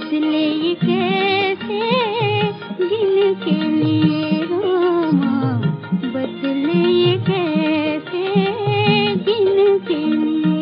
बदले ये कैसे गिन के लिए रामा, बदले ये कैसे गिन के लिए।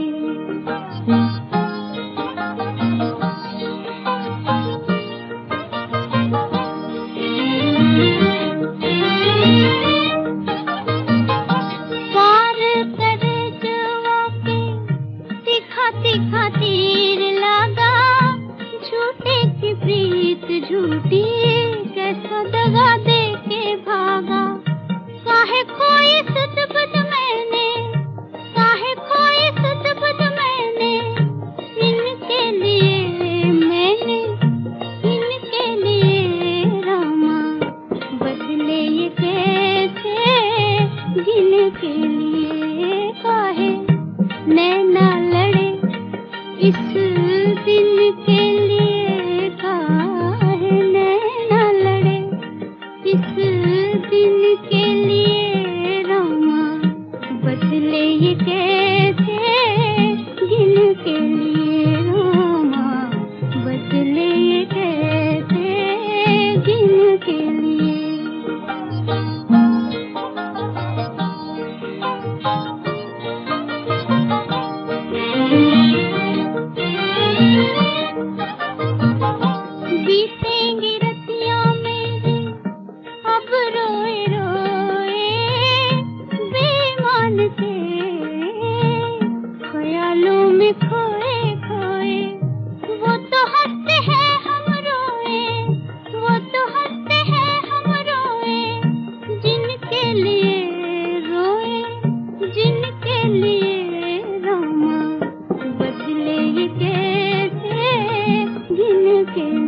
पार करे जुआ के तीखा तीखा तीर लगा, झूठे की प्रीत झूठी कैसा दगा दे के भागा। काहे खोई सुध बुध मैंने, काहे खोई सुध बुध मैंने, इनके लिए मैंने, इनके लिए रामा, बदले ये कैसे गिन के लिए। काहे नैना लड़े इस दिन के लिए, काहे नैना लड़े इस दिन के लिए रामा, बदले ये कैसे गिन के लिए रामा, बदले ये कैसे गिन के लिए। बीतेंगी रतियां मेरी अब रोए रोए, बेईमान से ख्यालों में खोए खोए। वो तो हंसते हैं हम रोए, वो तो हंसते हैं हम रोए, जिनके लिए रोए, जिनके लिए रामा, बदले ये कैसे गिन के